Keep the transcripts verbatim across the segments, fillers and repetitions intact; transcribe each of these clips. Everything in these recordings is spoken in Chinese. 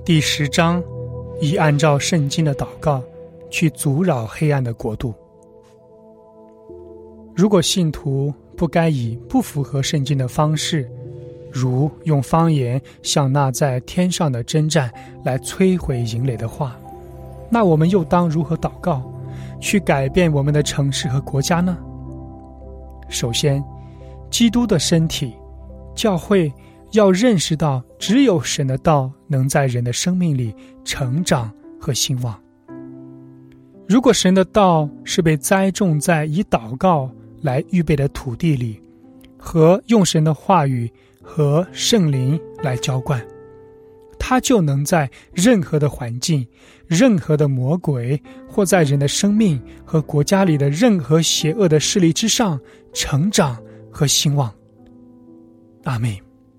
第十章，以按照圣经的祷告去阻扰黑暗的国度。如果信徒不该以不符合圣经的方式，如用方言向那在天上的征战来摧毁营垒的话，那我们又当如何祷告，去改变我们的城市和国家呢？首先，基督的身体教会要认识到，只有神的道能在人的生命里成长和兴旺。如果神的道是被栽种在以祷告来预备的土地里，和用神的话语和圣灵来浇灌，它就能在任何的环境、任何的魔鬼，或在人的生命和国家里的任何邪恶的势力之上成长和兴旺。阿们。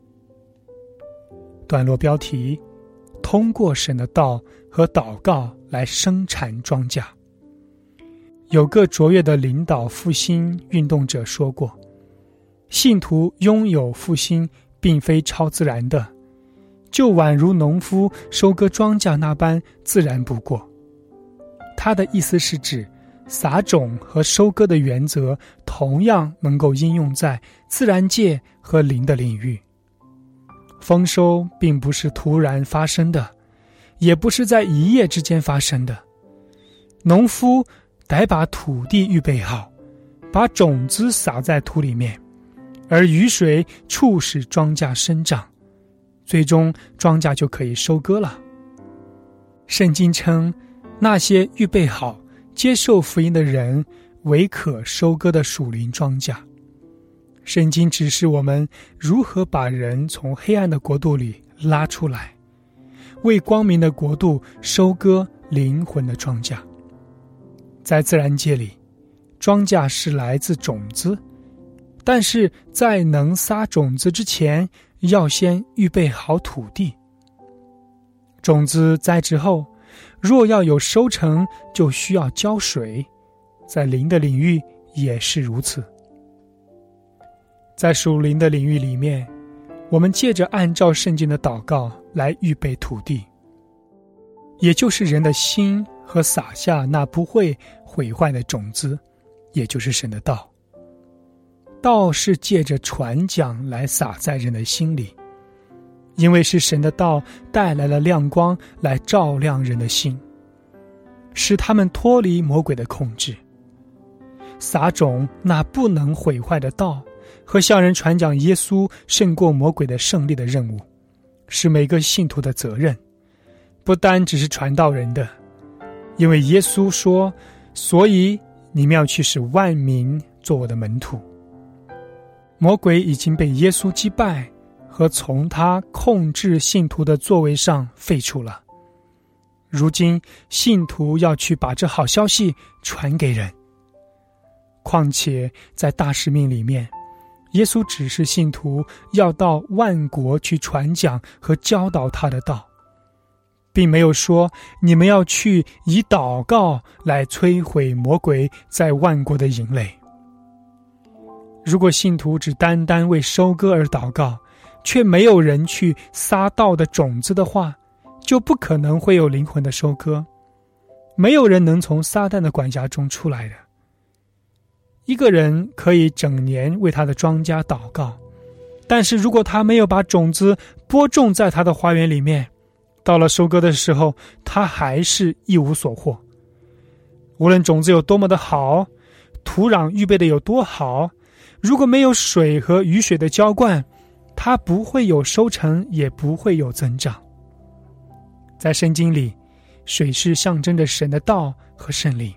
段落标题：通过神的道和祷告来生产庄稼。有个卓越的领导复兴运动者说过，信徒拥有复兴并非超自然的，就宛如农夫收割庄稼那般自然不过。他的意思是指撒种和收割的原则同样能够应用在自然界和灵的领域。丰收并不是突然发生的，也不是在一夜之间发生的。农夫得把土地预备好，把种子撒在土里面，而雨水促使庄稼生长，最终庄稼就可以收割了。圣经称，那些预备好接受福音的人为可收割的属灵庄稼。圣经指示我们如何把人从黑暗的国度里拉出来，为光明的国度收割灵魂的庄稼。在自然界里，庄稼是来自种子，但是在能撒种子之前，要先预备好土地。种子栽植后，若要有收成，就需要浇水，在灵的领域也是如此。在属灵的领域里面，我们借着按照圣经的祷告来预备土地，也就是人的心和撒下那不会毁坏的种子，也就是神的道。道是借着传讲来撒在人的心里，因为是神的道带来了亮光来照亮人的心，使他们脱离魔鬼的控制。撒种那不能毁坏的道和向人传讲耶稣胜过魔鬼的胜利的任务，是每个信徒的责任，不单只是传道人的。因为耶稣说，所以你们要去使万民做我的门徒。魔鬼已经被耶稣击败和从他控制信徒的座位上废除了。如今信徒要去把这好消息传给人。况且在大使命里面，耶稣指示信徒要到万国去传讲和教导他的道，并没有说你们要去以祷告来摧毁魔鬼在万国的营垒。如果信徒只单单为收割而祷告，却没有人去撒道的种子的话，就不可能会有灵魂的收割。没有人能从撒旦的管辖中出来的。一个人可以整年为他的庄稼祷告，但是如果他没有把种子播种在他的花园里面，到了收割的时候，他还是一无所获。无论种子有多么的好，土壤预备的有多好，如果没有水和雨水的浇灌，它不会有收成，也不会有增长。在圣经里，水是象征着神的道和圣灵。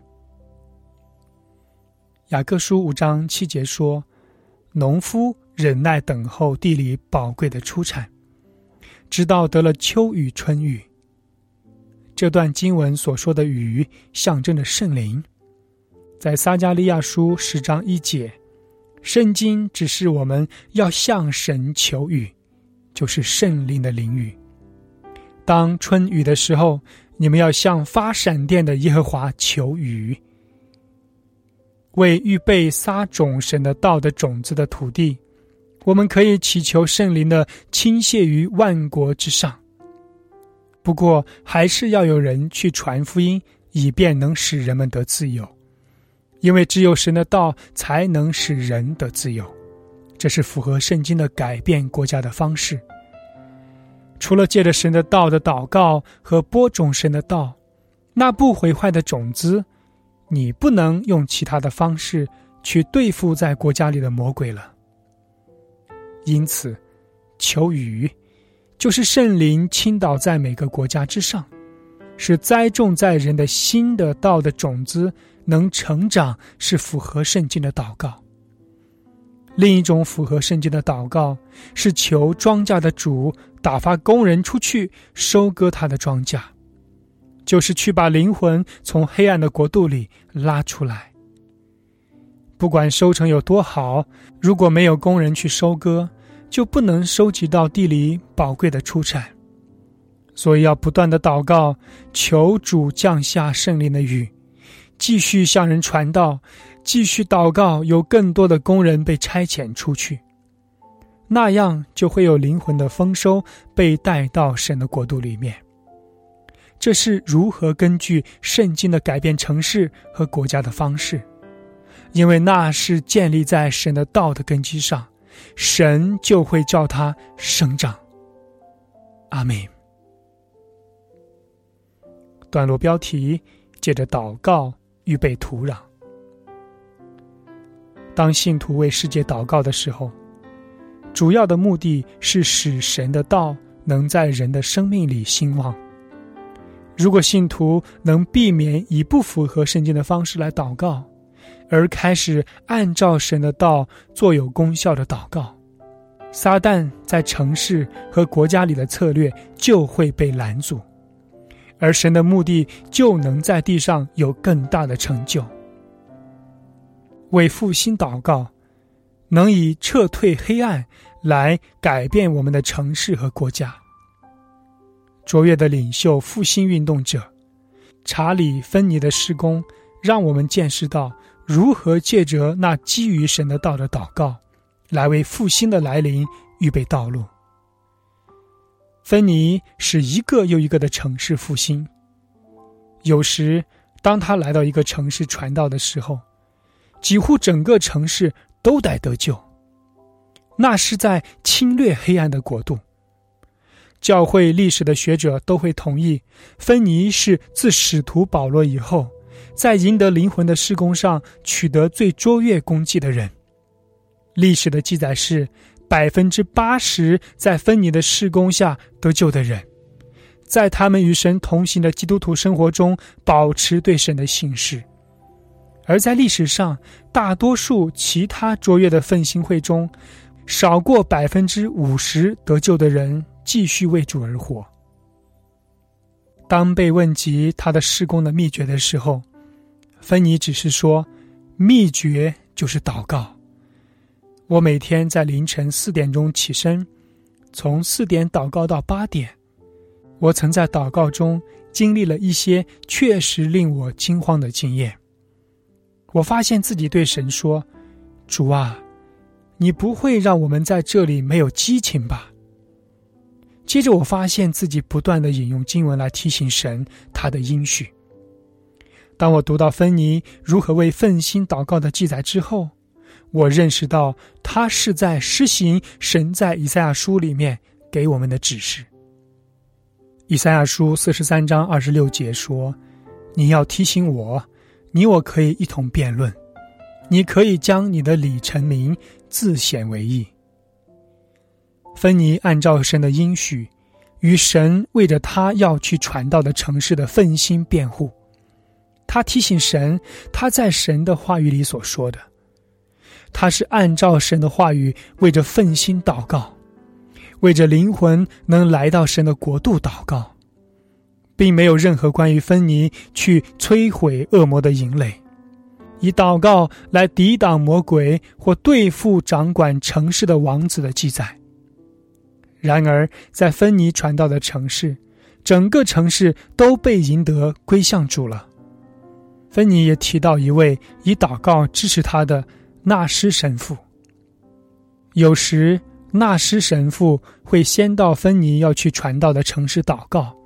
雅各书五章七节说，农夫忍耐等候地里宝贵的出产，直到得了秋雨春雨。这段经文所说的雨象征着圣灵。在撒迦利亚书十章一节，圣经指示我们要向神求雨，就是圣灵的灵雨。当春雨的时候，你们要向发闪电的耶和华求雨。为预备撒种神的道的种子的土地，我们可以祈求圣灵的倾泻于万国之上。 不过还是要有人去传福音，以便能使人们得自由。因为只有神的道才能使人得自由，这是符合圣经的改变国家的方式。除了借着神的道的祷告和播种神的道，那不毁坏的种子，你不能用其他的方式去对付在国家里的魔鬼了。因此，求雨就是圣灵倾倒在每个国家之上，使栽种在人的心的道的种子能成长，是符合圣经的祷告。另一种符合圣经的祷告是求庄稼的主打发工人出去收割他的庄稼，就是去把灵魂从黑暗的国度里拉出来。不管收成有多好，如果没有工人去收割，就不能收集到地里宝贵的出产。所以要不断的祷告，求主降下圣灵的雨，继续向人传道，继续祷告，有更多的工人被差遣出去，那样就会有灵魂的丰收被带到神的国度里面。这是如何根据圣经的改变城市和国家的方式，因为那是建立在神的道的根基上，神就会叫它生长。阿们。段落标题：借着祷告预备土壤。当信徒为世界祷告的时候，主要的目的是使神的道能在人的生命里兴旺。如果信徒能避免以不符合圣经的方式来祷告，而开始按照神的道做有功效的祷告，撒旦在城市和国家里的策略就会被拦阻，而神的目的就能在地上有更大的成就。为复兴祷告，能以撤退黑暗来改变我们的城市和国家。卓越的领袖复兴运动者查理·芬尼的施工，让我们见识到如何借着那基于神的道的祷告，来为复兴的来临预备道路。芬尼使一个又一个的城市复兴。有时当他来到一个城市传道的时候，几乎整个城市都得得救，那是在侵略黑暗的国度。教会历史的学者都会同意，芬尼是自使徒保罗以后，在赢得灵魂的事工上取得最卓越功绩的人。历史的记载是，百分之八十在芬尼的事工下得救的人，在他们与神同行的基督徒生活中保持对神的信实。而在历史上，大多数其他卓越的奋兴会中，少过百分之五十得救的人继续为主而活。当被问及他的事工的秘诀的时候，芬尼只是说，秘诀就是祷告。我每天在凌晨四点钟起身，从四点祷告到八点。我曾在祷告中经历了一些确实令我惊慌的经验。我发现自己对神说，主啊，你不会让我们在这里没有激情吧？接着我发现自己不断地引用经文来提醒神他的应许。当我读到芬尼如何为奋兴祷告的记载之后，我认识到他是在施行神在以赛亚书里面给我们的指示。以赛亚书四十三章二十六节说，你要提醒我，你我可以一同辩论，你可以将你的理陈明，自显为义。芬尼按照神的应许，与神为着他要去传道的城市的奋兴辩护。他提醒神他在神的话语里所说的，他是按照神的话语为着奋兴祷告，为着灵魂能来到神的国度祷告，并没有任何关于芬尼去摧毁恶魔的营垒，以祷告来抵挡魔鬼或对付掌管城市的王子的记载。然而在芬尼传道的城市，整个城市都被赢得归向主了。芬尼也提到一位以祷告支持他的纳施神父。有时纳施神父会先到芬尼要去传道的城市祷告，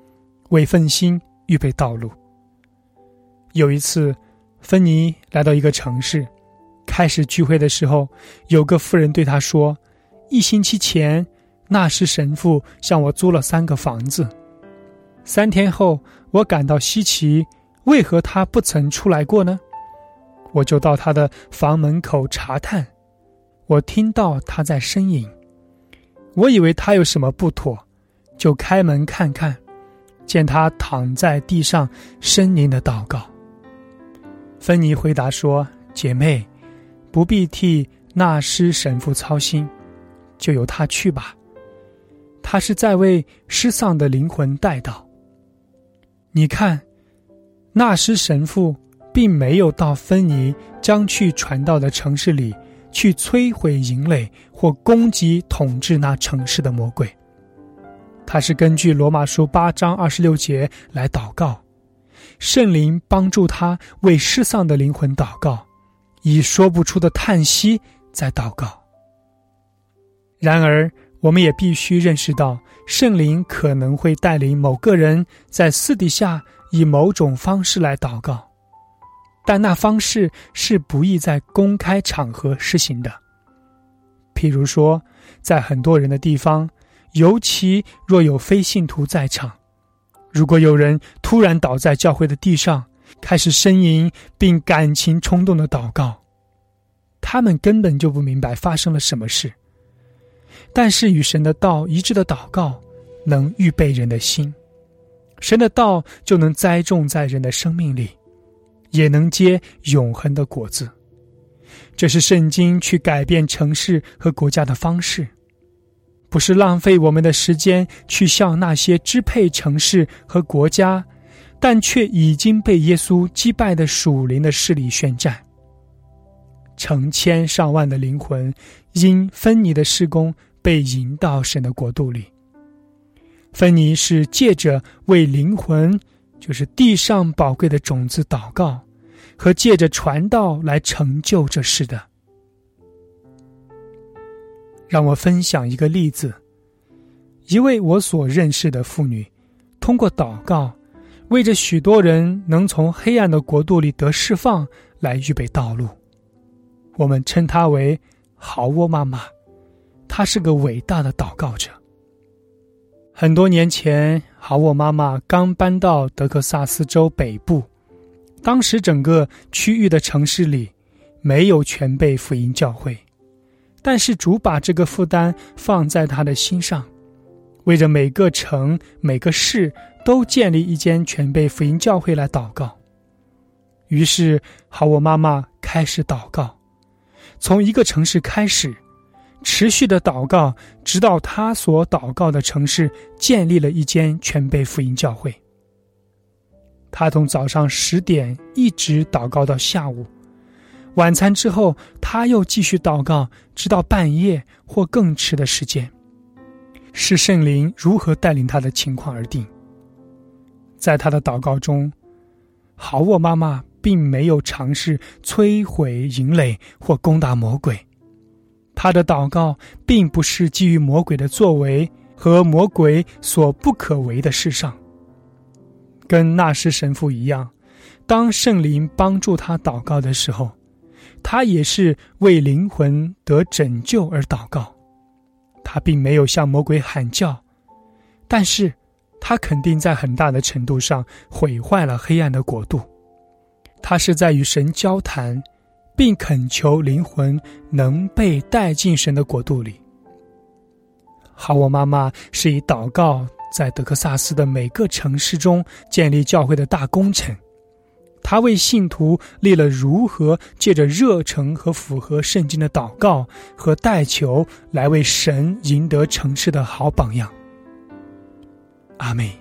为奋兴预备道路。有一次，芬妮来到一个城市，开始聚会的时候，有个妇人对她说，一星期前，那时神父向我租了三个房子。三天后，我感到稀奇，为何他不曾出来过呢？我就到他的房门口查探，我听到他在呻吟，我以为他有什么不妥，就开门看看，见他躺在地上呻吟的祷告。芬妮回答说，姐妹，不必替那施神父操心，就由他去吧，他是在为失丧的灵魂代祷。你看，那施神父并没有到芬妮将去传道的城市里去摧毁营垒或攻击统治那城市的魔鬼，他是根据罗马书八章二十六节来祷告，圣灵帮助他为失丧的灵魂祷告，以说不出的叹息在祷告。然而我们也必须认识到，圣灵可能会带领某个人在私底下以某种方式来祷告，但那方式是不宜在公开场合施行的。譬如说，在很多人的地方，尤其若有非信徒在场，如果有人突然倒在教会的地上，开始呻吟并感情冲动的祷告，他们根本就不明白发生了什么事。但是与神的道一致的祷告能预备人的心，神的道就能栽种在人的生命里，也能结永恒的果子。这是圣经去改变城市和国家的方式，不是浪费我们的时间去向那些支配城市和国家，但却已经被耶稣击败的属灵的势力宣战。成千上万的灵魂因芬妮的事工被引到神的国度里。芬妮是借着为灵魂，就是地上宝贵的种子祷告，和借着传道来成就这事的。让我分享一个例子，一位我所认识的妇女，通过祷告，为着许多人能从黑暗的国度里得释放来预备道路。我们称她为豪沃妈妈，她是个伟大的祷告者。很多年前，豪沃妈妈刚搬到德克萨斯州北部，当时整个区域的城市里没有全备福音教会，但是主把这个负担放在她的心上，为着每个城每个市都建立一间全备福音教会来祷告。于是豪沃妈妈开始祷告，从一个城市开始，持续的祷告，直到他所祷告的城市建立了一间全备福音教会。他从早上十点一直祷告到下午，晚餐之后他又继续祷告，直到半夜或更迟的时间，是圣灵如何带领他的情况而定。在他的祷告中，豪沃妈妈并没有尝试摧毁营垒或攻打魔鬼，他的祷告并不是基于魔鬼的作为和魔鬼所不可为的事上。跟那时神父一样，当圣灵帮助他祷告的时候，他也是为灵魂得拯救而祷告。他并没有向魔鬼喊叫，但是他肯定在很大的程度上毁坏了黑暗的国度。他是在与神交谈，并恳求灵魂能被带进神的国度里。豪沃妈妈是以祷告在德克萨斯的每个城市中建立教会的大工程，他为信徒立了如何借着热诚和符合圣经的祷告和代求来为神赢得城市的好榜样。阿们。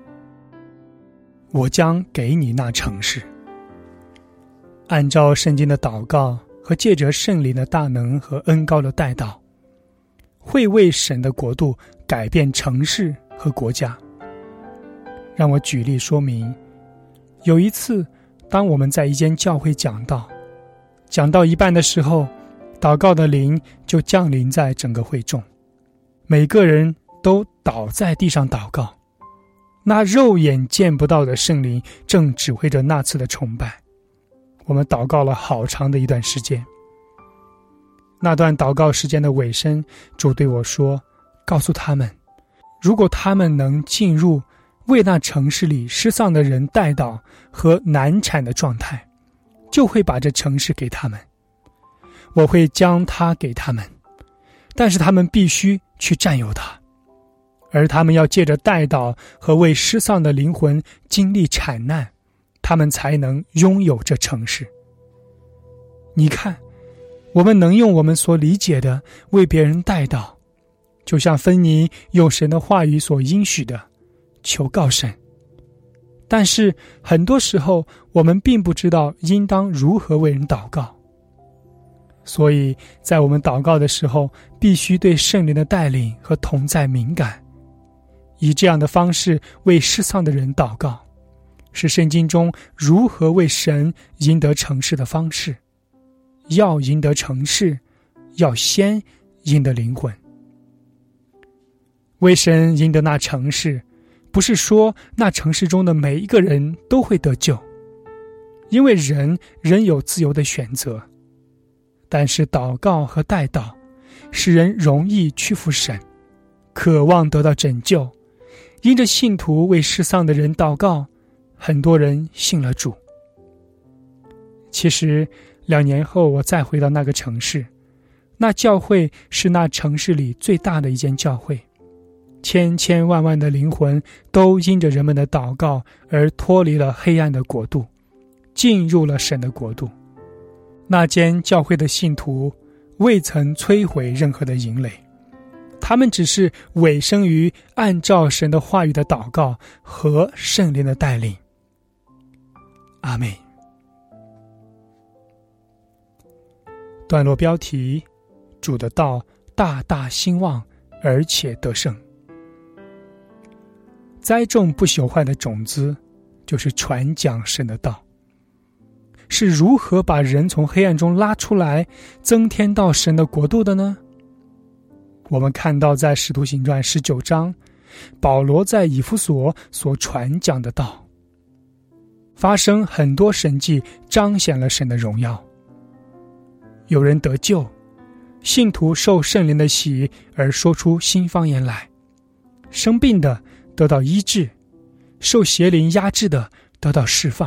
我将给你那城市。按照圣经的祷告和借着圣灵的大能和恩膏的带导，会为神的国度改变城市和国家。让我举例说明，有一次当我们在一间教会讲道，讲到一半的时候，祷告的灵就降临在整个会众，每个人都倒在地上祷告。 那肉眼见不到的圣灵正指挥着那次的崇拜。我们祷告了好长的一段时间。那段祷告时间的尾声，主对我说，告诉他们，如果他们能进入为那城市里失丧的人代祷和难产的状态，就会把这城市给他们，我会将它给他们，但是他们必须去占有它，而他们要借着代祷和为失丧的灵魂经历产难，他们才能拥有这城市。你看，我们能用我们所理解的为别人代祷，就像芬尼用神的话语所应许的，求告神。但是很多时候我们并不知道应当如何为人祷告，所以在我们祷告的时候，必须对圣灵的带领和同在敏感，以这样的方式为失丧的人祷告，是圣经中如何为神赢得城市的方式。要赢得城市，要先赢得灵魂。为神赢得那城市，不是说那城市中的每一个人都会得救，因为人仍有自由的选择。但是祷告和代祷使人容易屈服神，渴望得到拯救。因着信徒为失丧的人祷告，很多人信了主。其实两年后我再回到那个城市，那教会是那城市里最大的一间教会，千千万万的灵魂都因着人们的祷告而脱离了黑暗的国度，进入了神的国度。那间教会的信徒未曾摧毁任何的营垒，他们只是委身于按照神的话语的祷告和圣灵的带领。阿们。段落标题：主的道大大兴旺，而且得胜。栽种不朽坏的种子，就是传讲神的道。是如何把人从黑暗中拉出来，增添到神的国度的呢？我们看到在使徒行传十九章，保罗在以弗所所传讲的道，发生很多神迹，彰显了神的荣耀。有人得救，信徒受圣灵的洗而说出新方言来，生病的得到医治，受邪灵压制的得到释放。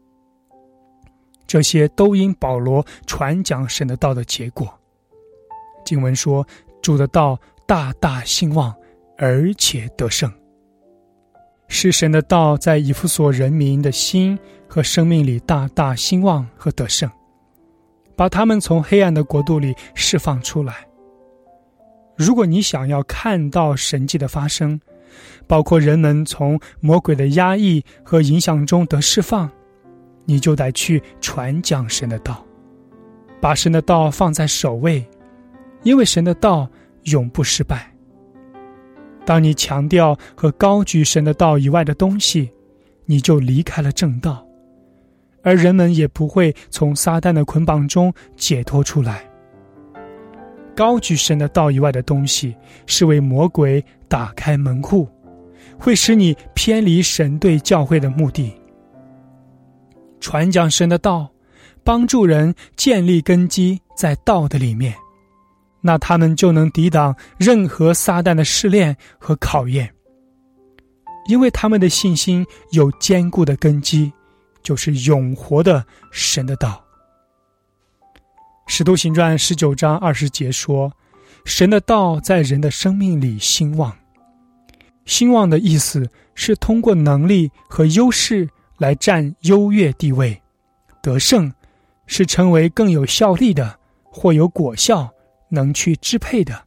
这些都因保罗传讲神的道的结果。经文说，主的道大大兴旺，而且得胜。是神的道在以弗所人民的心和生命里大大兴旺和得胜，把他们从黑暗的国度里释放出来。如果你想要看到神迹的发生，包括人们从魔鬼的压抑和影响中得释放，你就得去传讲神的道，把神的道放在首位，因为神的道永不失败。当你强调和高举神的道以外的东西，你就离开了正道，而人们也不会从撒旦的捆绑中解脱出来。高举神的道以外的东西，是为魔鬼打开门户，会使你偏离神对教会的目的。传讲神的道，帮助人建立根基在道的里面，那他们就能抵挡任何撒旦的试炼和考验，因为他们的信心有坚固的根基，就是永活的神的道。使徒行传十九章二十节说，神的道在人的生命里兴旺。兴旺的意思是通过能力和优势来占优越地位，得胜是成为更有效力的或有果效，能去支配的。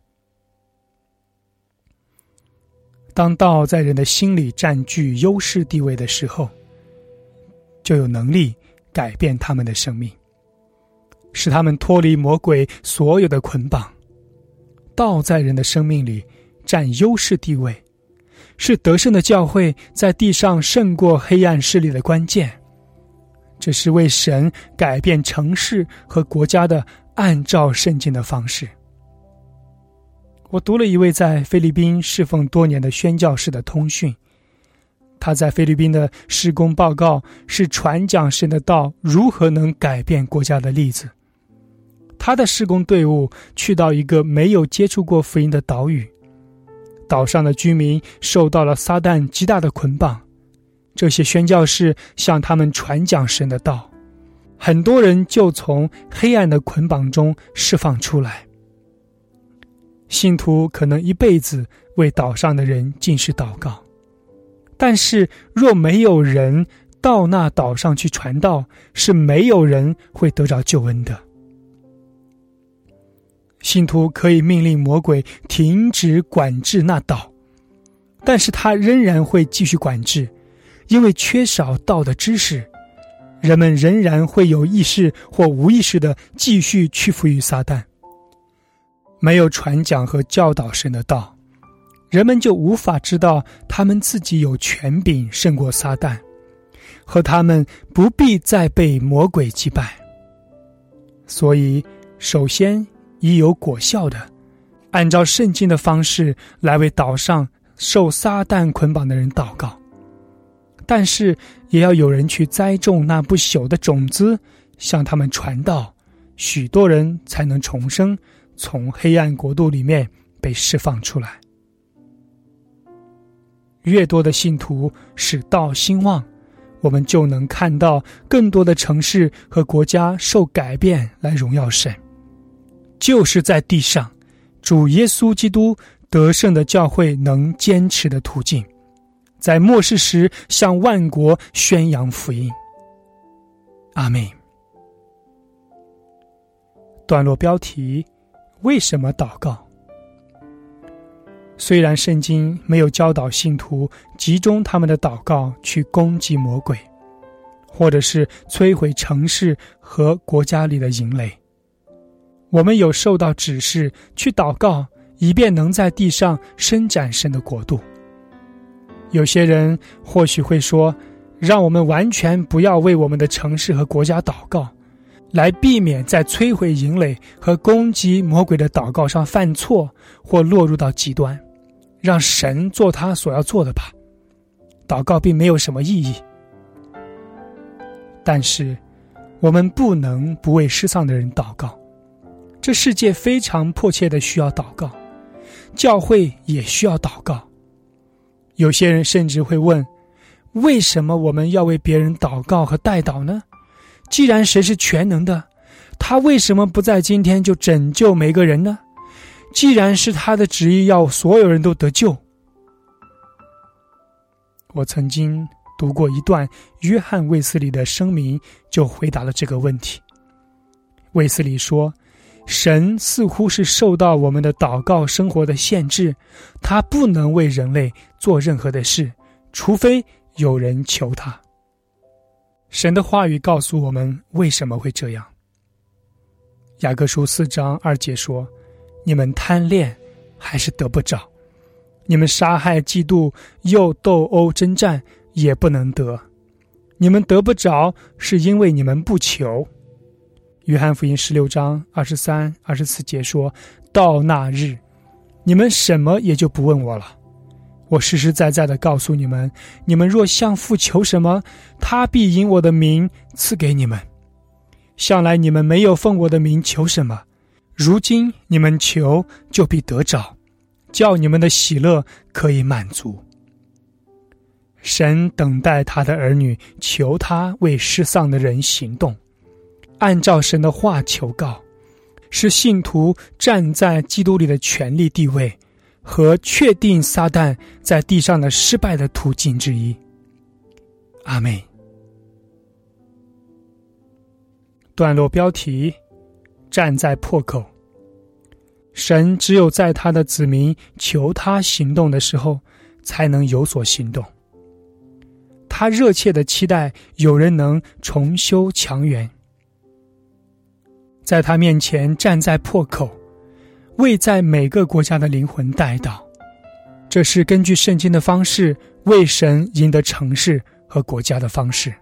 当道在人的心里占据优势地位的时候，就有能力改变他们的生命，使他们脱离魔鬼所有的捆绑。道在人的生命里占优势地位，是得胜的教会在地上胜过黑暗势力的关键。这是为神改变城市和国家的按照圣经的方式。我读了一位在菲律宾侍奉多年的宣教士的通讯， 他在菲律宾的事工报告是传讲神的道如何能改变国家的例子。他的事工队伍去到一个没有接触过福音的岛屿，岛上的居民受到了撒旦极大的捆绑，这些宣教士向他们传讲神的道，很多人就从黑暗的捆绑中释放出来。信徒可能一辈子为岛上的人尽是祷告，但是若没有人到那岛上去传道，是没有人会得着救恩的。信徒可以命令魔鬼停止管制那岛，但是他仍然会继续管制，因为缺少道的知识，人们仍然会有意识或无意识地继续屈服于撒旦。没有传讲和教导神的道，人们就无法知道他们自己有权柄胜过撒旦，和他们不必再被魔鬼击败。所以首先已有果效的，按照圣经的方式来为岛上受撒旦捆绑的人祷告，但是也要有人去栽种那不朽的种子，向他们传道，许多人才能重生，从黑暗国度里面被释放出来。越多的信徒使道兴旺，我们就能看到更多的城市和国家受改变来荣耀神。就是在地上，主耶稣基督得胜的教会能坚持的途径，在末世时向万国宣扬福音。阿们。段落标题：为什么祷告？虽然圣经没有教导信徒集中他们的祷告去攻击魔鬼，或者是摧毁城市和国家里的营垒，我们有受到指示去祷告，以便能在地上伸展神的国度。有些人或许会说，让我们完全不要为我们的城市和国家祷告，来避免在摧毁营垒和攻击魔鬼的祷告上犯错或落入到极端，让神做他所要做的吧。祷告并没有什么意义。但是我们不能不为失丧的人祷告，这世界非常迫切的需要祷告，教会也需要祷告。有些人甚至会问，为什么我们要为别人祷告和代祷呢？既然神是全能的，他为什么不在今天就拯救每个人呢？既然是他的旨意要所有人都得救。我曾经读过一段约翰卫斯理的声明，就回答了这个问题。卫斯理说，神似乎是受到我们的祷告生活的限制，他不能为人类做任何的事，除非有人求他。神的话语告诉我们为什么会这样。雅各书四章二节说，你们贪恋还是得不着，你们杀害嫉妒又斗殴征战也不能得，你们得不着是因为你们不求。约翰福音十六章二十三、二十四节说，到那日，你们什么也就不问我了。我实实在在地告诉你们，你们若向父求什么，他必因我的名赐给你们。向来你们没有奉我的名求什么，如今你们求，就必得着，叫你们的喜乐可以满足。神等待他的儿女求他为失丧的人行动，按照神的话求告，是信徒站在基督里的权力地位和确定撒旦在地上的失败的途径之一。阿们。段落标题：站在破口。神只有在他的子民求他行动的时候，才能有所行动。他热切地期待有人能重修墙垣，在他面前站在破口，为在每个国家的灵魂代祷。这是根据圣经的方式为神赢得城市和国家的方式。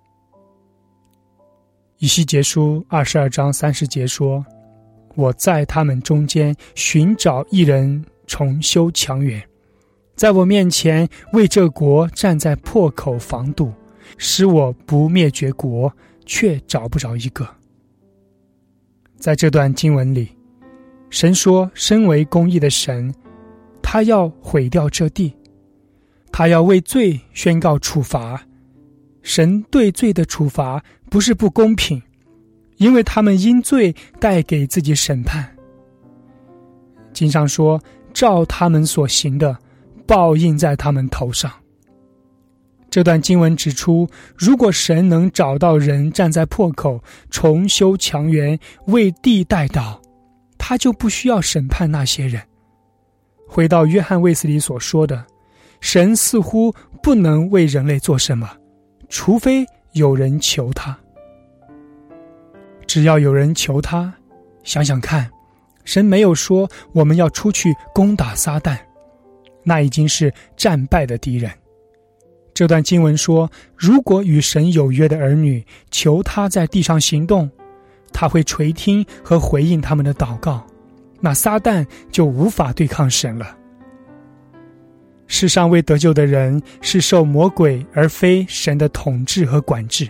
以西结书二十二章三十节说，我在他们中间寻找一人重修墙垣， 在我面前为这国站在破口防堵，使我不灭绝国，却找不着一个。在这段经文里，神说身为公义的神，他要毁掉这地，他要为罪宣告处罚。神对罪的处罚不是不公平，因为他们因罪带给自己审判。经上说，照他们所行的，报应在他们头上。这段经文指出，如果神能找到人站在破口，重修墙垣，为地代祷，他就不需要审判那些人。回到约翰卫斯理所说的，神似乎不能为人类做什么，除非有人求他。只要有人求他，想想看，神没有说我们要出去攻打撒旦，那已经是战败的敌人。这段经文说，如果与神有约的儿女求他在地上行动，他会垂听和回应他们的祷告，那撒旦就无法对抗神了。世上未得救的人是受魔鬼而非神的统治和管制，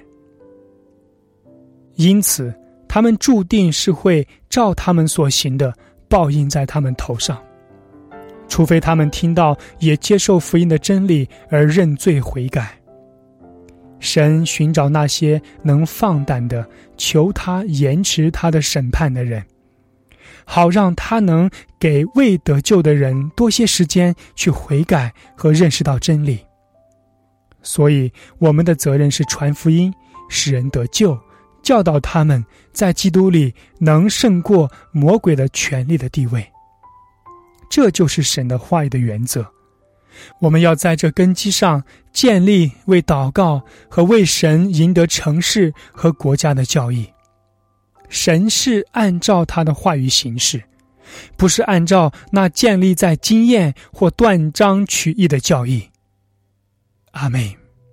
因此他们注定是会照他们所行的报应在他们头上，除非他们听到也接受福音的真理而认罪悔改。神寻找那些能放胆的求他延迟他的审判的人，好让他能给未得救的人多些时间去悔改和认识到真理。所以我们的责任是传福音，使人得救，教导他们在基督里能胜过魔鬼的权力的地位。这就是神的话语的原则。我们要在这根基上建立为祷告和为神赢得城市和国家的教义。神是按照他的话语行事，不是按照那建立在经验或断章取义的教义。阿们。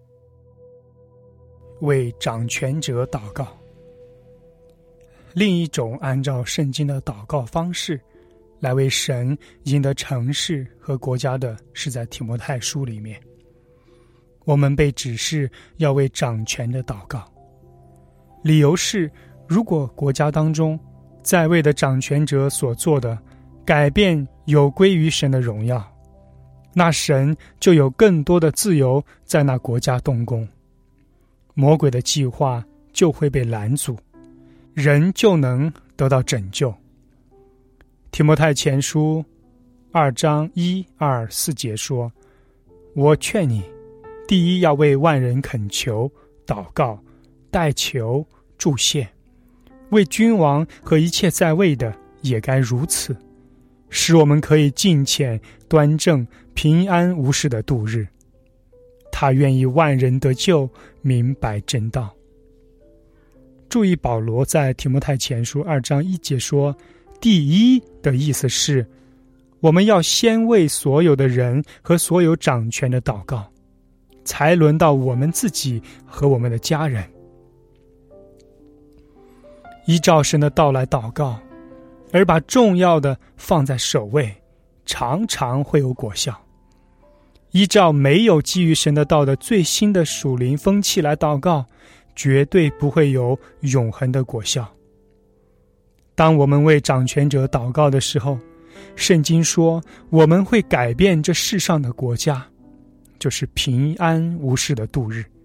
为掌权者祷告。另一种按照圣经的祷告方式来为神赢得城市和国家的，是在提摩太书里面。我们被指示要为掌权的祷告，理由是，如果国家当中在位的掌权者所做的改变有归于神的荣耀，那神就有更多的自由在那国家动工，魔鬼的计划就会被拦阻，人就能得到拯救。提摩太前书二章一二四节说，我劝你，第一要为万人恳求祷告代求祝谢，为君王和一切在位的也该如此，使我们可以敬虔端正平安无事的度日。他愿意万人得救，明白真道。注意保罗在提摩太前书二章一节说，第一的意思是，我们要先为所有的人和所有掌权的祷告，才轮到我们自己和我们的家人。依照神的道来祷告，而把重要的放在首位，常常会有果效。依照没有基于神的道的最新的属灵风气来祷告，绝对不会有永恒的果效。当我们为掌权者祷告的时候，圣经说我们会改变这世上的国家，就是平安无事的度日。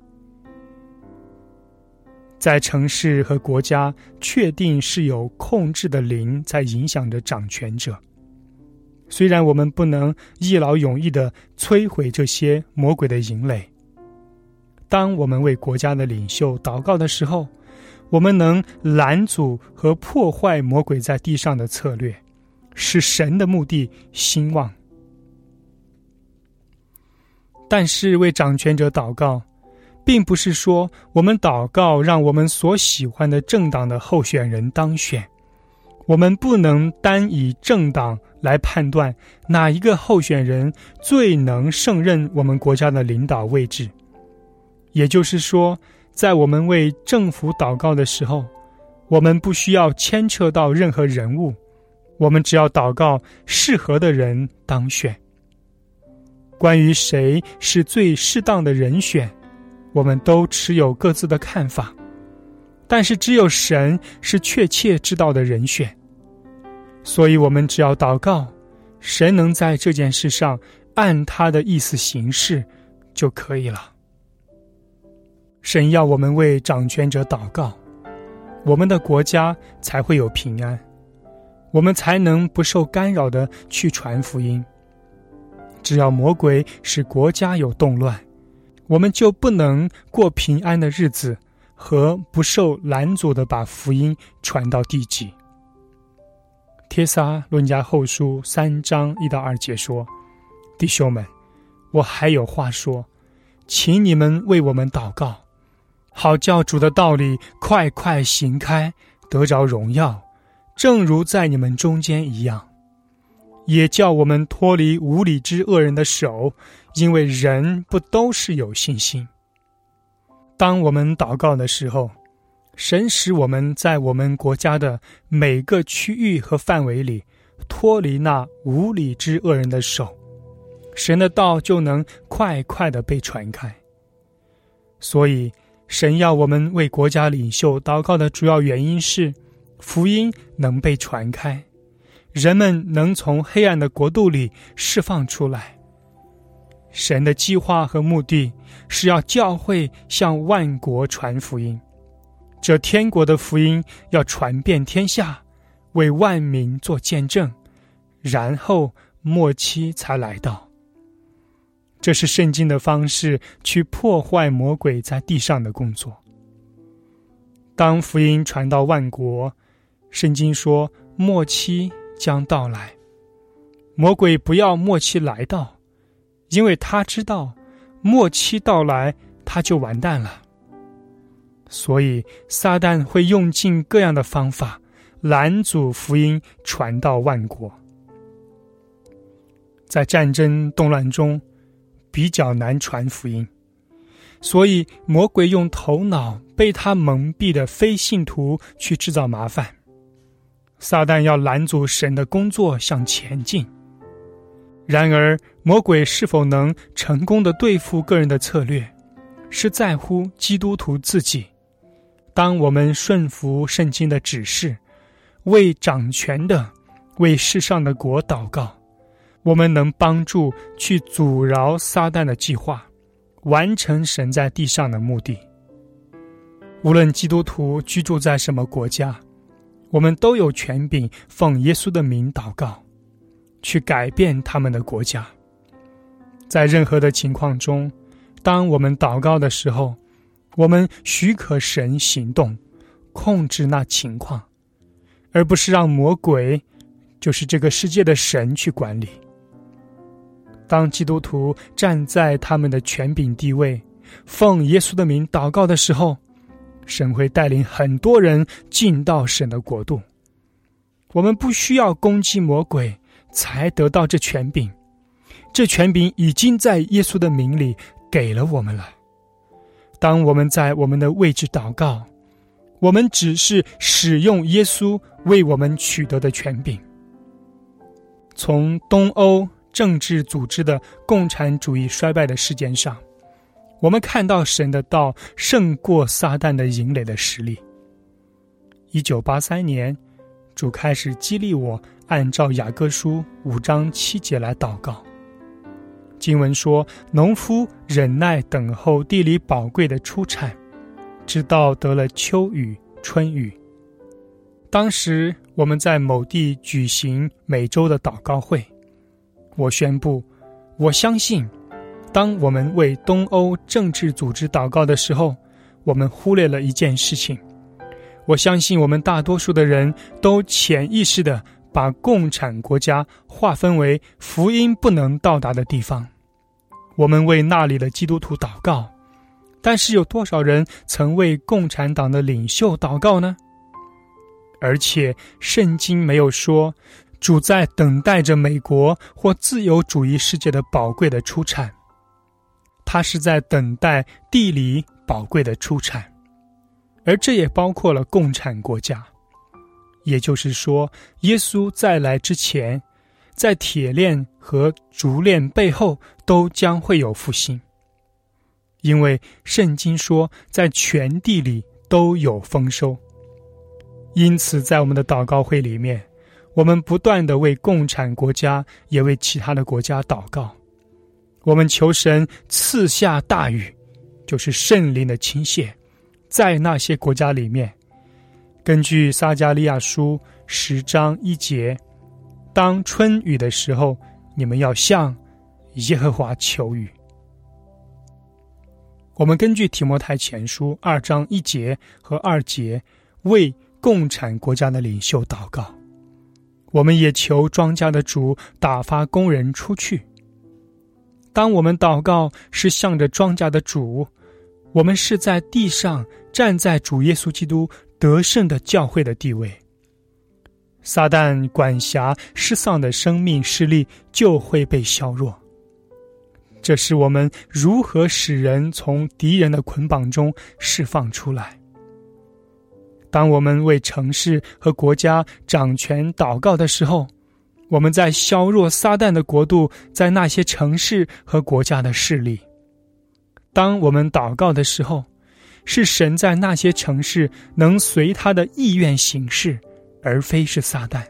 在城市和国家，确定是有控制的灵在影响着掌权者。虽然我们不能一劳永逸地摧毁这些魔鬼的营垒，当我们为国家的领袖祷告的时候，我们能拦阻和破坏魔鬼在地上的策略，使神的目的兴旺。但是为掌权者祷告，并不是说我们祷告让我们所喜欢的政党的候选人当选。我们不能单以政党来判断哪一个候选人最能胜任我们国家的领导位置。也就是说，在我们为政府祷告的时候，我们不需要牵扯到任何人物，我们只要祷告适合的人当选。 关于谁是最适当的人选，我们都持有各自的看法，但是只有神是确切知道的人选。所以我们只要祷告，神能在这件事上按他的意思行事就可以了。神要我们为掌权者祷告，我们的国家才会有平安，我们才能不受干扰地去传福音。只要魔鬼使国家有动乱，我们就不能过平安的日子，和不受拦阻地把福音传到地极。帖撒论家后书三章一到二节说：弟兄们，我还有话说，请你们为我们祷告，好叫主的道理快快行开，得着荣耀，正如在你们中间一样。也叫我们脱离无理之恶人的手，因为人不都是有信心。当我们祷告的时候，神使我们在我们国家的每个区域和范围里脱离那无理之恶人的手，神的道就能快快地被传开。所以神要我们为国家领袖祷告的主要原因是，福音能被传开，人们能从黑暗的国度里释放出来。神的计划和目的是要教会向万国传福音，这天国的福音要传遍天下，为万民做见证，然后末期才来到。这是圣经的方式去破坏魔鬼在地上的工作。当福音传到万国，圣经说末期将到来，魔鬼不要末期来到，因为他知道末期到来他就完蛋了。所以撒旦会用尽各样的方法拦阻福音传到万国。在战争动乱中比较难传福音，所以魔鬼用头脑被他蒙蔽的非信徒去制造麻烦。撒旦要拦阻神的工作向前进。然而魔鬼是否能成功地对付个人的策略，是在乎基督徒自己。当我们顺服圣经的指示，为掌权的、为世上的国祷告，我们能帮助去阻挠撒旦的计划，完成神在地上的目的。无论基督徒居住在什么国家，我们都有权柄奉耶稣的名祷告，去改变他们的国家。在任何的情况中，当我们祷告的时候，我们许可神行动，控制那情况，而不是让魔鬼，就是这个世界的神去管理。当基督徒站在他们的权柄地位，奉耶稣的名祷告的时候，神会带领很多人进到神的国度。我们不需要攻击魔鬼才得到这权柄，这权柄已经在耶稣的名里给了我们了。当我们在我们的位置祷告，我们只是使用耶稣为我们取得的权柄。从东欧政治组织的共产主义衰败的事件上，我们看到神的道胜过撒旦的营垒的实力。一九八三年，主开始激励我按照雅各书五章七节来祷告。经文说，农夫忍耐等候地里宝贵的出产，直到得了秋雨春雨。当时我们在某地举行每周的祷告会，我宣布，我相信当我们为东欧政治组织祷告的时候，我们忽略了一件事情。我相信我们大多数的人都潜意识地把共产国家划分为福音不能到达的地方。我们为那里的基督徒祷告，但是有多少人曾为共产党的领袖祷告呢？而且圣经没有说主在等待着美国或自由主义世界的宝贵的出产，他是在等待地理宝贵的出产，而这也包括了共产国家。也就是说，耶稣再来之前，在铁链和竹链背后都将会有复兴。因为圣经说，在全地里都有丰收。因此在我们的祷告会里面，我们不断地为共产国家也为其他的国家祷告，我们求神赐下大雨，就是圣灵的倾泻，在那些国家里面。根据撒迦利亚书十章一节，当春雨的时候，你们要向耶和华求雨。我们根据提摩太前书二章一节和二节为共产国家的领袖祷告，我们也求庄稼的主打发工人出去。当我们祷告是向着庄稼的主，我们是在地上站在主耶稣基督得胜的教会的地位，撒旦管辖失丧的生命势力就会被削弱。这是我们如何使人从敌人的捆绑中释放出来。当我们为城市和国家掌权祷告的时候，我们在削弱撒旦的国度在那些城市和国家的势力。当我们祷告的时候，是神在那些城市能随他的意愿行事，而非是撒旦。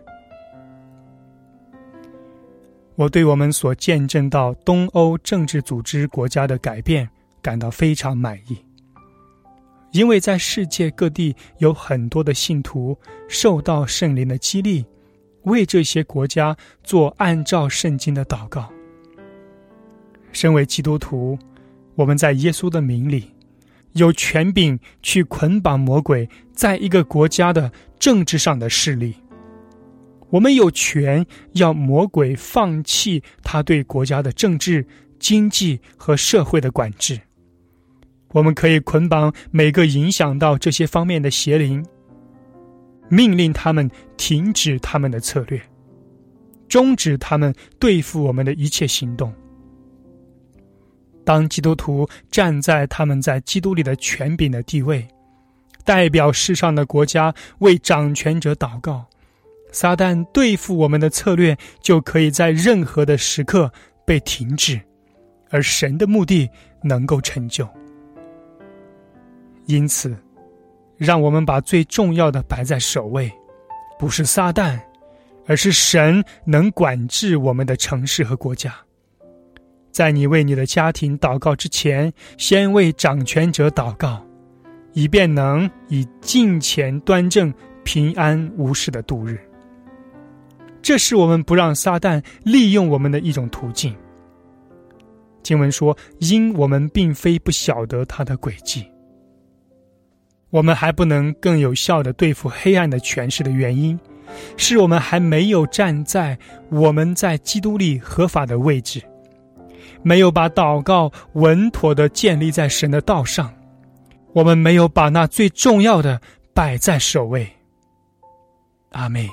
我对我们所见证到东欧政治组织国家的改变感到非常满意，因为在世界各地有很多的信徒受到圣灵的激励，为这些国家做按照圣经的祷告。身为基督徒，我们在耶稣的名里有权柄去捆绑魔鬼在一个国家的政治上的势力，我们有权要魔鬼放弃他对国家的政治、经济和社会的管制。我们可以捆绑每个影响到这些方面的邪灵，命令他们停止他们的策略，终止他们对付我们的一切行动。当基督徒站在他们在基督里的权柄的地位，代表世上的国家为掌权者祷告，撒旦对付我们的策略就可以在任何的时刻被停止，而神的目的能够成就。因此，让我们把最重要的摆在首位，不是撒旦，而是神能管制我们的城市和国家。在你为你的家庭祷告之前，先为掌权者祷告，以便能以敬虔端正、平安无事的度日。这是我们不让撒旦利用我们的一种途径。经文说，因我们并非不晓得他的诡计。我们还不能更有效地对付黑暗的权势的原因，是我们还没有站在我们在基督里合法的位置，没有把祷告稳妥地建立在神的道上，我们没有把那最重要的摆在首位。阿们。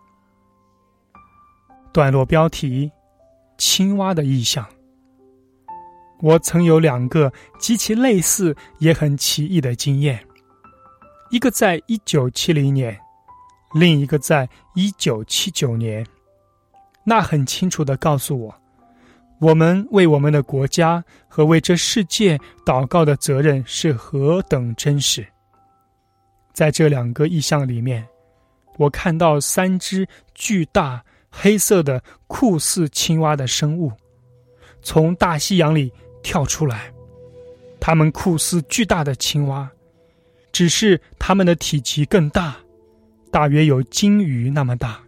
段落标题：青蛙的意象。我曾有两个极其类似也很奇异的经验，一个在一九七零年，另一个在一九七九年。那很清楚地告诉我，我们为我们的国家和为这世界祷告的责任是何等真实。在这两个意象里面，我看到三只巨大黑色的酷似青蛙的生物从大西洋里跳出来，它们酷似巨大的青蛙，只是它们的体积更大，大约有鲸鱼那么大。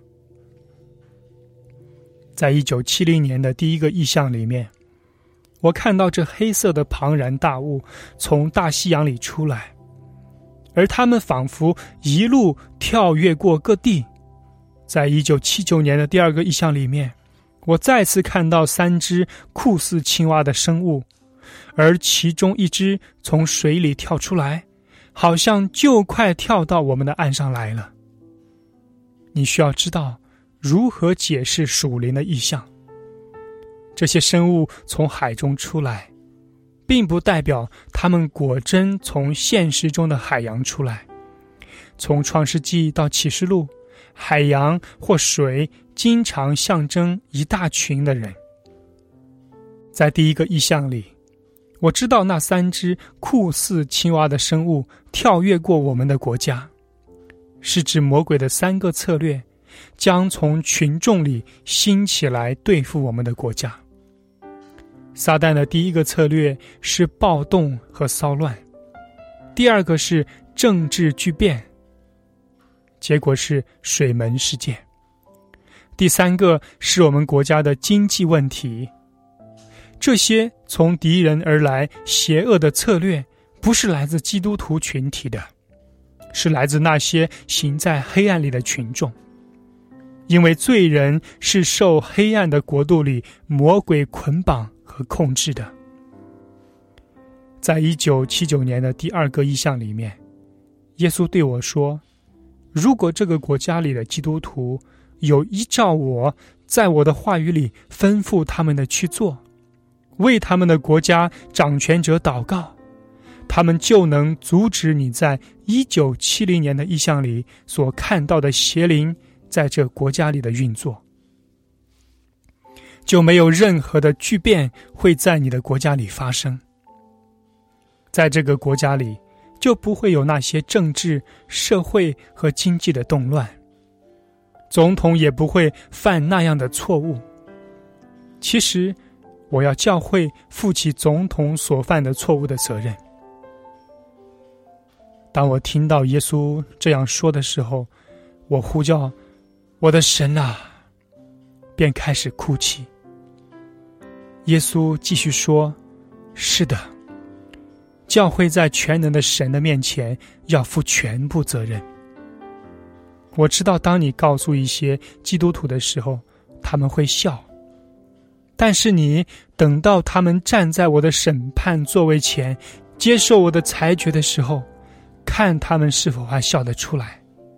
在一九七零年的第一个意象里面，我看到这黑色的庞然大物从大西洋里出来，而它们仿佛一路跳跃过各地。在一九七九年的第二个意象里面，我再次看到三只酷似青蛙的生物，而其中一只从水里跳出来，好像就快跳到我们的岸上来了。你需要知道如何解释属灵的意象。这些生物从海中出来，并不代表它们果真从现实中的海洋出来。从创世纪到启示录，海洋或水经常象征一大群的人， 在第一个意象里，我知道那三只酷似青蛙的生物跳跃过我们的国家，是指魔鬼的三个策略将从群众里兴起来对付我们的国家。撒旦的第一个策略是暴动和骚乱，第二个是政治巨变，结果是水门事件，第三个是我们国家的经济问题。这些从敌人而来邪恶的策略不是来自基督徒群体的，是来自那些行在黑暗里的群众，因为罪人是受黑暗的国度里魔鬼捆绑和控制的。在一九七九年的第二个意象里面，耶稣对我说，如果这个国家里的基督徒有依照我在我的话语里吩咐他们的去做，为他们的国家掌权者祷告，他们就能阻止你在一九七零年的意象里所看到的邪灵在这国家里的运作，就没有任何的巨变会在你的国家里发生。在这个国家里，就不会有那些政治、社会和经济的动乱，总统也不会犯那样的错误。其实，我要教会负起总统所犯的错误的责任。当我听到耶稣这样说的时候，我呼叫我的神啊，便开始哭泣。耶稣继续说，是的，教会在全能的神的面前要负全部责任。我知道当你告诉一些基督徒的时候，他们会笑，但是你等到他们站在我的审判座位前接受我的裁决的时候，看他们是否还笑得出来。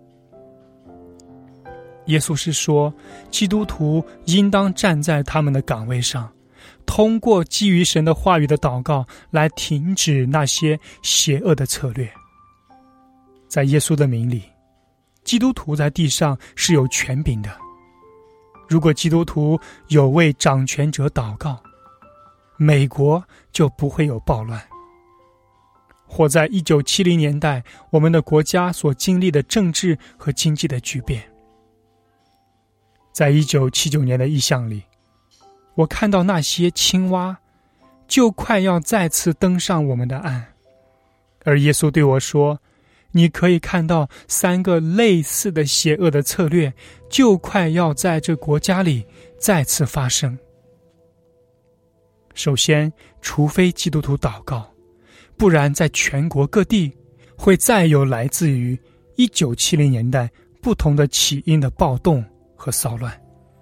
耶稣是说，基督徒应当站在他们的岗位上，通过基于神的话语的祷告来停止那些邪恶的策略。在耶稣的名里，基督徒在地上是有权柄的。如果基督徒有为掌权者祷告，美国就不会有暴乱。或在一九七零年代我们的国家所经历的政治和经济的巨变。在一九七九年的意象里，我看到那些青蛙就快要再次登上我们的岸，而耶稣对我说，你可以看到三个类似的邪恶的策略就快要在这国家里再次发生。首先，除非基督徒祷告，不然在全国各地会再有来自于一九七零年代不同的起因的暴动和骚乱。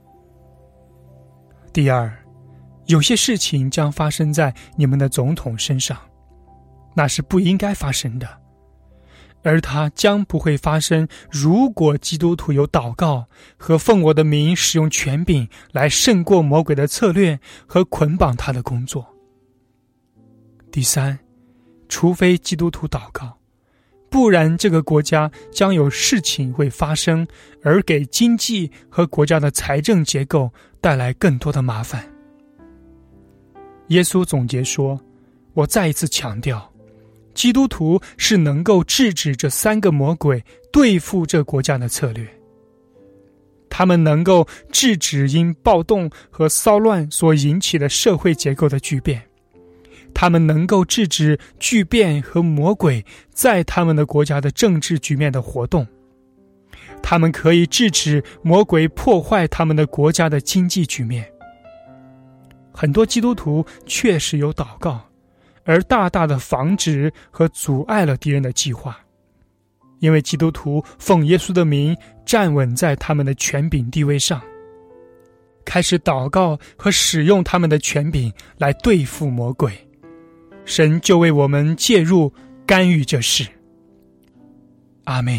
第二，有些事情将发生在你们的总统身上，那是不应该发生的，而它将不会发生，如果基督徒有祷告和奉我的名使用权柄来胜过魔鬼的策略和捆绑他的工作。第三，除非基督徒祷告，不然这个国家将有事情会发生，而给经济和国家的财政结构带来更多的麻烦。耶稣总结说，我再一次强调，基督徒是能够制止这三个魔鬼对付这国家的策略。他们能够制止因暴动和骚乱所引起的社会结构的巨变，他们能够制止巨变和魔鬼在他们的国家的政治局面的活动，他们可以制止魔鬼破坏他们的国家的经济局面。很多基督徒确实有祷告，而大大的防止和阻碍了敌人的计划，因为基督徒奉耶稣的名站稳在他们的权柄地位上，开始祷告和使用他们的权柄来对付魔鬼，神就为我们介入干预这事。阿们。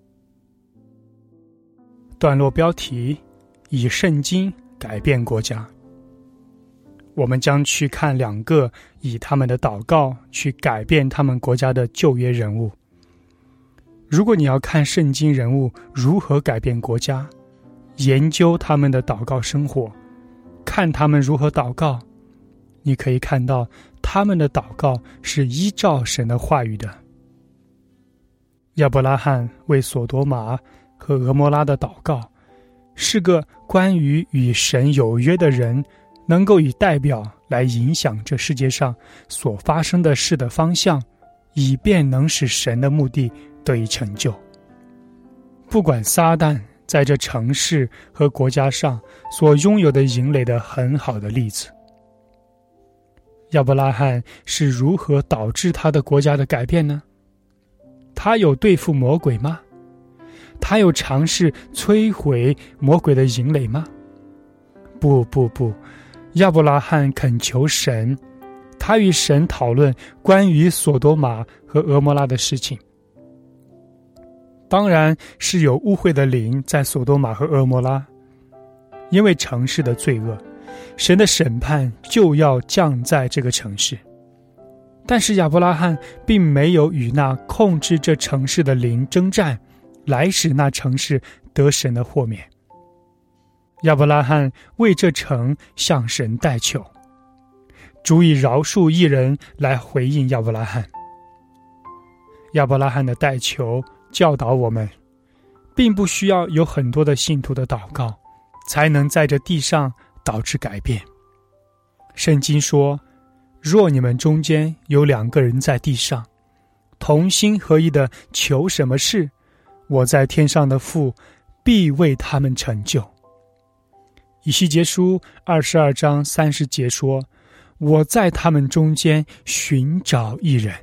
段落标题：以圣经改变国家。我们将去看两个以他们的祷告去改变他们国家的旧约人物。如果你要看圣经人物如何改变国家，研究他们的祷告生活，看他们如何祷告， 你可以看到他们的祷告是依照神的话语的。亚伯拉罕为所多玛和俄摩拉的祷告，是个关于与神有约的人能够以代表来影响这世界上所发生的事的方向，以便能使神的目的得以成就。不管撒旦在这城市和国家上所拥有的营垒的很好的例子，亚伯拉罕是如何导致他的国家的改变呢？他有对付魔鬼吗？他有尝试摧毁魔鬼的营垒吗？不不不，亚伯拉罕恳求神，他与神讨论关于所多玛和俄摩拉的事情。当然是有污秽的灵在所多玛和俄摩拉，因为城市的罪恶，神的审判就要降在这个城市。但是亚伯拉罕并没有与那控制这城市的灵征战，来使那城市得神的豁免。亚伯拉罕为这城向神代求，主以饶恕一人来回应亚伯拉罕。亚伯拉罕的代求教导我们，并不需要有很多的信徒的祷告，才能在这地上导致改变。圣经说，若你们中间有两个人在地上，同心合意的求什么事，我在天上的父必为他们成就。以西结书二十二章三十节说，我在他们中间寻找一人。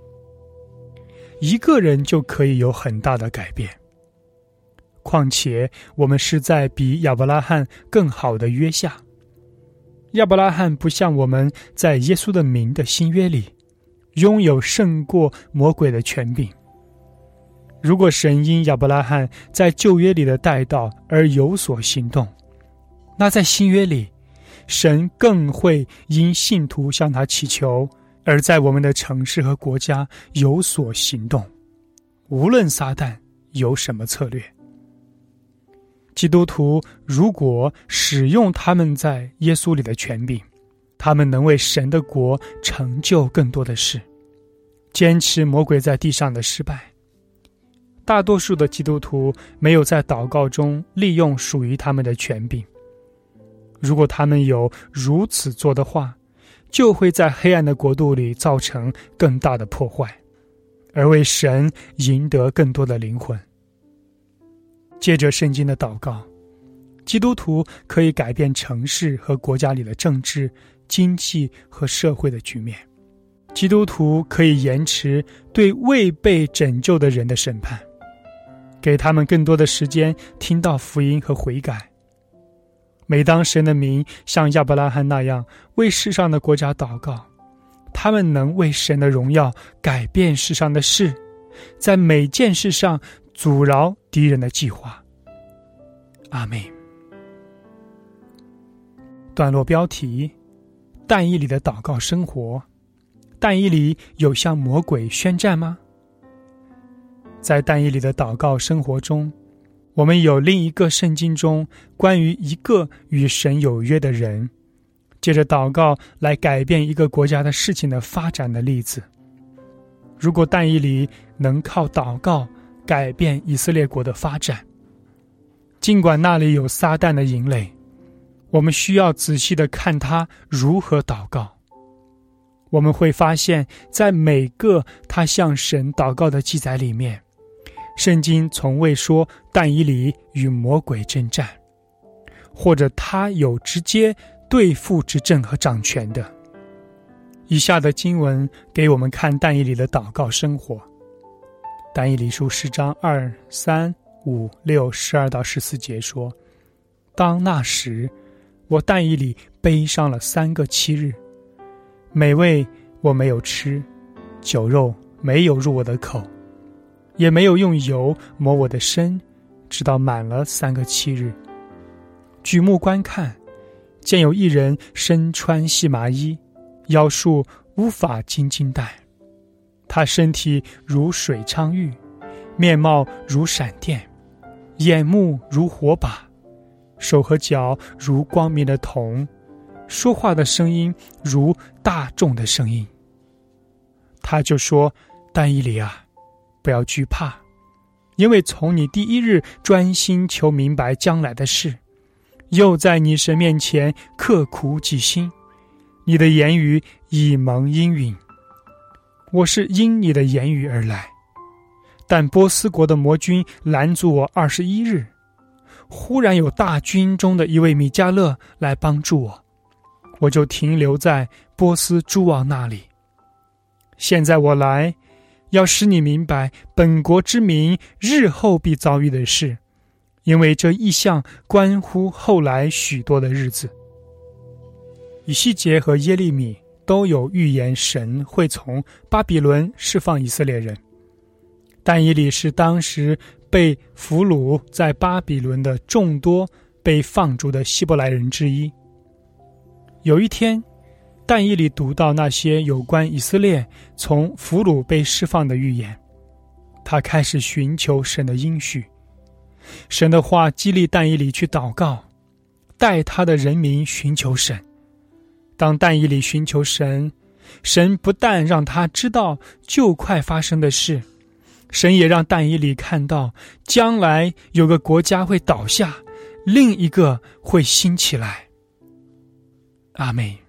一个人就可以有很大的改变，况且我们是在比亚伯拉罕更好的约下。亚伯拉罕不像我们在耶稣的名的新约里拥有胜过魔鬼的权柄。如果神因亚伯拉罕在旧约里的代祷而有所行动，那在新约里，神更会因信徒向他祈求，而在我们的城市和国家有所行动，无论撒旦有什么策略。基督徒如果使用他们在耶稣里的权柄，他们能为神的国成就更多的事，坚持魔鬼在地上的失败。大多数的基督徒没有在祷告中利用属于他们的权柄，如果他们有如此做的话，就会在黑暗的国度里造成更大的破坏，而为神赢得更多的灵魂。借着圣经的祷告，基督徒可以改变城市和国家里的政治、经济和社会的局面。基督徒可以延迟对未被拯救的人的审判，给他们更多的时间听到福音和悔改。每当神的名像亚伯拉罕那样为世上的国家祷告，他们能为神的荣耀改变世上的事，在每件事上阻挠敌人的计划。阿们。段落标题：但以理的祷告生活。但以理有向魔鬼宣战吗？在但以理的祷告生活中，我们有另一个圣经中关于一个与神有约的人，借着祷告来改变一个国家的事情的发展的例子。如果但以理能靠祷告改变以色列国的发展，尽管那里有撒旦的营垒，我们需要仔细地看他如何祷告。我们会发现，在每个他向神祷告的记载里面，圣经从未说但以理与魔鬼征战，或者他有直接对付执政和掌权的。以下的经文给我们看但以理的祷告生活。但以理书十章二、三、五、六、十二到十四节说：当那时，我但以理悲伤了三个七日，美味我没有吃，酒肉没有入我的口，也没有用油抹我的身，直到满了三个七日。举目观看，见有一人身穿细麻衣，腰束乌法金金带，他身体如水昌玉，面貌如闪电，眼目如火把，手和脚如光明的铜， 说话的声音如大众的声音。他就说：但以理啊，不要惧怕，因为从你第一日专心求明白将来的事，又在你神面前刻苦己心，你的言语已蒙应允。我是因你的言语而来，但波斯国的魔军拦阻我二十一日，忽然有大军中的一位米迦勒来帮助我，我就停留在波斯诸王那里。现在我来，要使你明白本国之民日后必遭遇的事，因为这异象关乎后来许多的日子。以西结和耶利米都有预言神会从巴比伦释放以色列人，但以理是当时被俘虏在巴比伦的众多被放逐的希伯来人之一。有一天，但以理读到那些有关以色列从俘虏被释放的预言，他开始寻求神的应许。神的话激励但以理去祷告，带他的人民寻求神。当但以理寻求神，神不但让他知道就快发生的事，神也让但以理看到将来有个国家会倒下，另一个会兴起来。阿们。